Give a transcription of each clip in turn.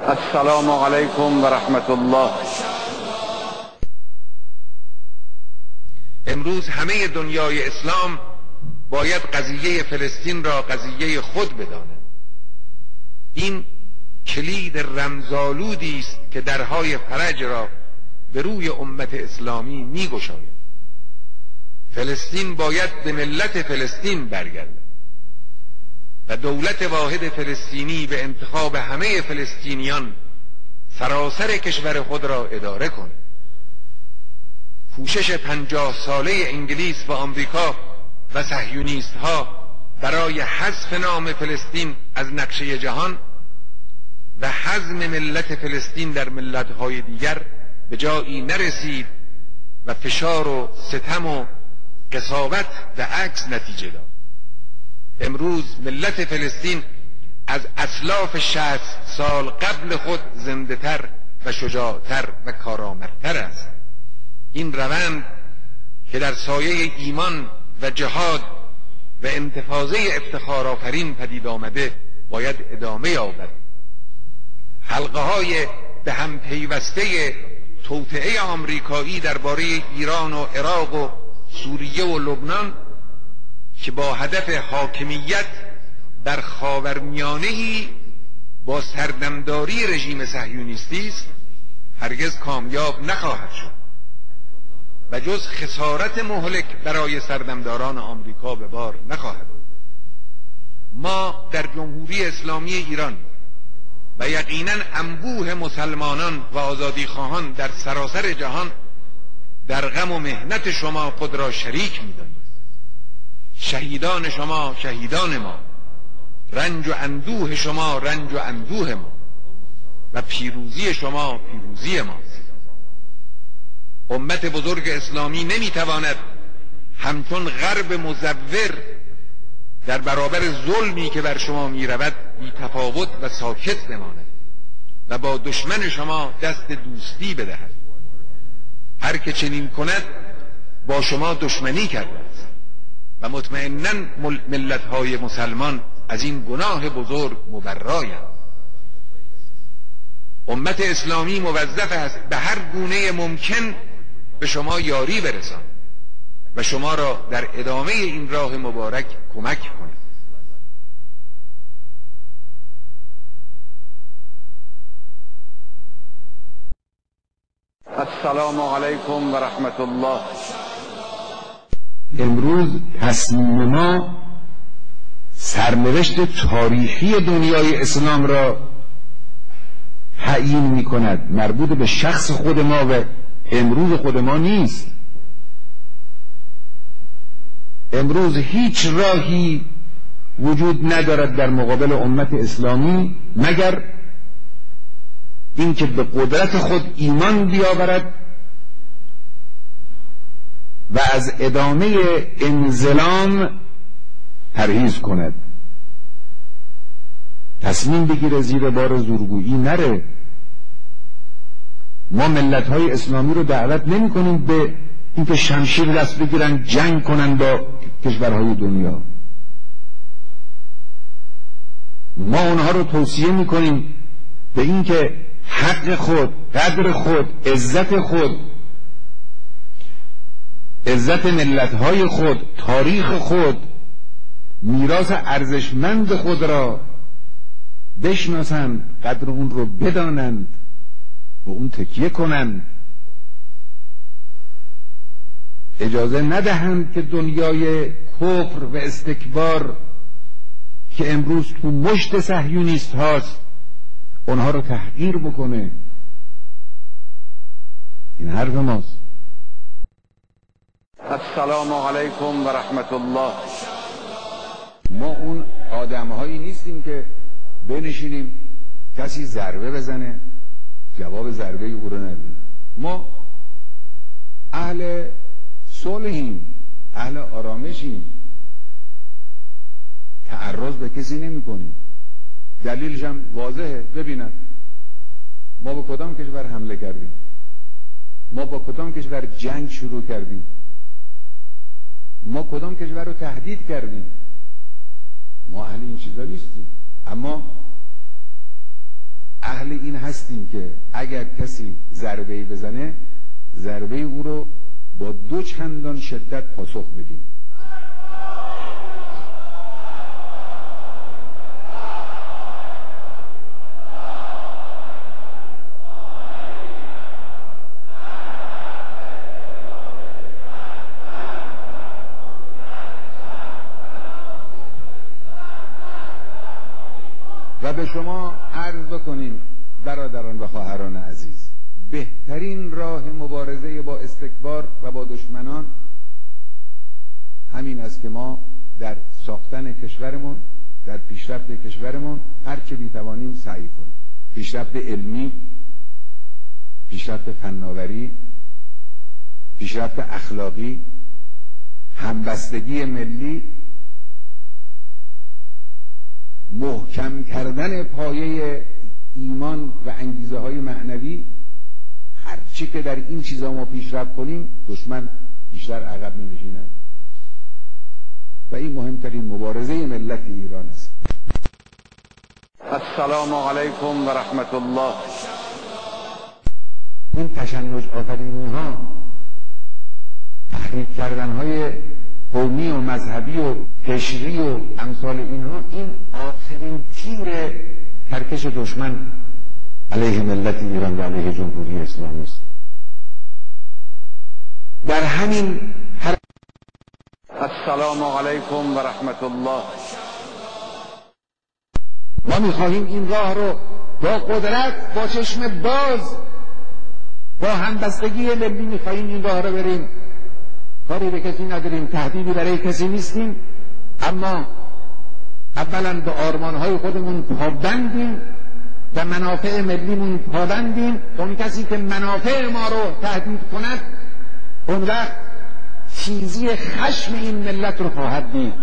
السلام علیکم و رحمت الله. امروز همه دنیای اسلام باید قضیه فلسطین را قضیه خود بداند. این کلید رمزآلودی است که درهای فرج را به روی امت اسلامی می‌گشاید. فلسطین باید به ملت فلسطین برگردد و دولت واحد فلسطینی به انتخاب همه فلسطینیان سراسر کشور خود را اداره کند. کوشش 50 ساله انگلیس و آمریکا و صهیونیست ها برای حذف نام فلسطین از نقشه جهان و حزم ملت فلسطین در ملت های دیگر به جایی نرسید و فشار و ستم و قساوت به عکس نتیجه داد. امروز ملت فلسطین از اسلاف 60 سال قبل خود زنده تر و شجاعتر و کارآمدتر است. این روند که در سایه ایمان و جهاد و انتفاضه افتخارآفرین پدید آمده باید ادامه یابد. حلقه های به هم پیوسته توطئه آمریکایی درباره ایران و عراق و سوریه و لبنان که با هدف حاکمیت در خاورمیانه‌ای با سردمداری رژیم صهیونیستی است هرگز کامیاب نخواهد شد و جز خسارت مهلک برای سردمداران آمریکا به بار نخواهد آمد. ما در جمهوری اسلامی ایران و یقیناً انبوه مسلمانان و آزادیخواهان در سراسر جهان در غم و محنت شما خود را شریک می‌دانیم. شهیدان شما شهیدان ما، رنج و اندوه شما رنج و اندوه ما و پیروزی شما پیروزی ماست. امت بزرگ اسلامی نمیتواند همچون غرب مزور در برابر ظلمی که بر شما میرود بی تفاوت و ساکت بماند و با دشمن شما دست دوستی بدهد. هر که چنین کند با شما دشمنی کرده است و مطمئناً ملت‌های مسلمان از این گناه بزرگ مبرایند. امت اسلامی موظف است به هر گونه ممکن به شما یاری برساند و شما را در ادامه این راه مبارک کمک کند. السلام علیکم و رحمت الله. امروز تصمیم ما سرنوشت تاریخی دنیای اسلام را تعیین می کند. مربوط به شخص خود ما و امروز خود ما نیست. امروز هیچ راهی وجود ندارد در مقابل امت اسلامی مگر اینکه به قدرت خود ایمان بیاورد و از ادامه انظلام پرهیز کند. تصمیم بگیره زیر بار زورگویی نره. ما ملت‌های اسلامی رو دعوت نمی کنیم به اینکه شمشیر دست بگیرن جنگ کنن با کشورهای دنیا. ما اونها رو توصیه می کنیم به اینکه حق خود، قدر خود، عزت خود، عزت ملت‌های خود، تاریخ خود، میراث ارزشمند خود را بشناسند، قدر اون رو بدانند، به اون تکیه کنند. اجازه ندهند که دنیای کفر و استکبار که امروز تو مشت صهیونیست هاست اونها رو تحقیر بکنه. این حرف ماست. السلام علیکم و رحمت الله. ما اون آدم‌هایی نیستیم که بنشینیم کسی ضربه بزنه جواب ضربه او رو ندیم. ما اهل صلحیم، اهل آرامشیم، تعرض به کسی نمی کنیم. دلیلش هم واضحه. ببینن ما با کدام کشور حمله کردیم؟ ما با کدام کشور جنگ شروع کردیم؟ ما کدام کشور رو تهدید کردیم؟ ما اهل این چیزا نیستیم. اما اهل این هستیم که اگر کسی ضربه‌ای بزنه ضربه او رو با 2 چندان شدت پاسخ بدیم. و به شما عرض بکنیم برادران و خواهران عزیز، بهترین راه مبارزه با استکبار و با دشمنان همین است که ما در ساختن کشورمون، در پیشرفت کشورمون هرچه بیتوانیم سعی کنیم. پیشرفت علمی، پیشرفت فناوری، پیشرفت اخلاقی، همبستگی ملی، محکم کردن پایه ایمان و انگیزه های معنوی. هر چی که در این چیزا ما پیشرفت کنیم دشمن بیشتر عقب می نشیند و این مهمترین مبارزه ملت ایران است. السلام علیکم و رحمت الله. این تشنج آفرینی ها، تحریک کردن های قومی و مذهبی و قشری و امثال اینها، این آخرین تیر ترکش دشمن علیه ملت ایران و علیه جمهوری اسلامی است. در همین السلام علیکم و رحمت الله. ما میخواهیم این راه رو با قدرت، با چشم باز، با همبستگی ملی میخواهیم این راه رو بریم. کاری به کسی نداریم، تهدیدی برای کسی نیستیم، اما اولا به آرمانهای خودمون پابندیم و منافع ملیمون پابندیم. اون کسی که منافع ما رو تهدید کند اون وقت تیزی خشم این ملت رو خواهد دید.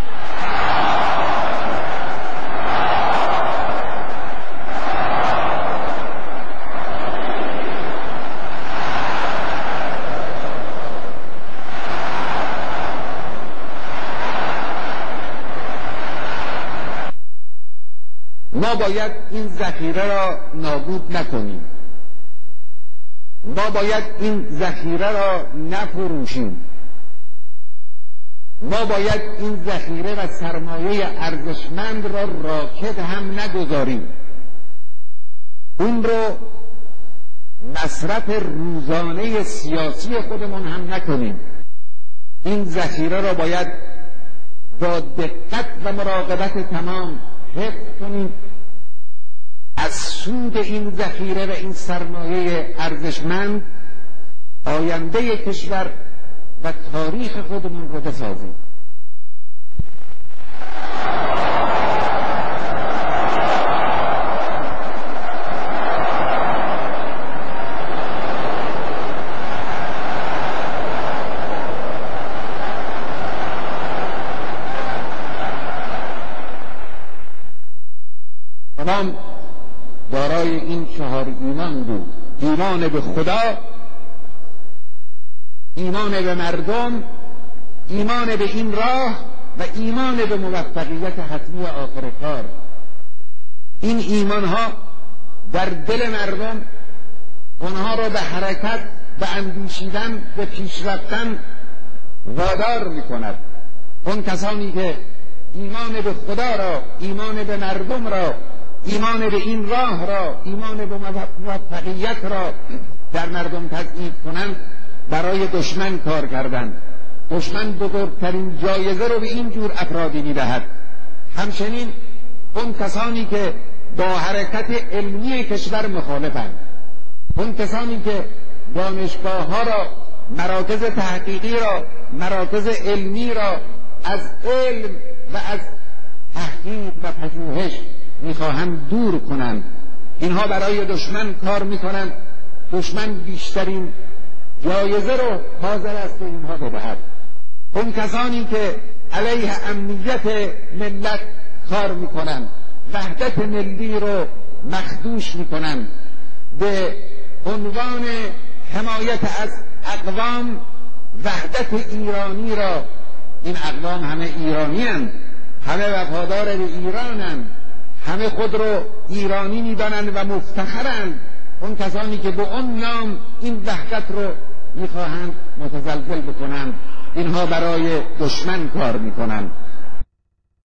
ما باید این ذخیره را نابود نکنیم. ما باید این ذخیره را نفروشیم. ما باید این ذخیره و سرمایه ارزشمند را راکد هم نگذاریم. اون رو مصرف روزانه سیاسی خودمون هم نکنیم. این ذخیره را باید با دقت و مراقبت تمام حفظ کنیم. از سود این ذخیره و این سرمایه ارزشمند آینده کشور و تاریخ خودمون رو بسازیم. تمام دارای این 4 ایمان بود: ایمان به خدا، ایمان به مردم، ایمان به این راه و ایمان به موفقیت حتمی آخر کار. این ایمان ها در دل مردم اونها را به حرکت، به اندیشیدن، به پیشرفتن وادار می کند. اون کسانی که ایمان به خدا را، ایمان به مردم را، ایمان به این راه را، ایمان به موفقیت را در مردم تضعیف کنند، برای دشمن کار کردند. دشمن بزرگترین جایزه رو به این جور افرادی میدهد. همچنین اون کسانی که با حرکت علمی کشور مخالفند، اون کسانی که دانشگاه ها را، مراکز تحقیقی را، مراکز علمی را از علم و از تحقیق و پژوهش میخواهند دور کنند، اینها برای دشمن کار میکنند. دشمن بیشترین جایزه رو حاضر است به اینها بدهد. اون کسانی که علیه امنیت ملت کار میکنند، وحدت ملی رو مخدوش میکنند، به عنوان حمایت از اقوام وحدت ایرانی را، این اقوام همه ایرانی هستند، همه وفادار به ایرانند، همه خود رو ایرانی میدانند و مفتخرند. اون کسانی که به اون نام این وحدت رو میخواهند متزلزل بکنند، اینها برای دشمن کار میکنند.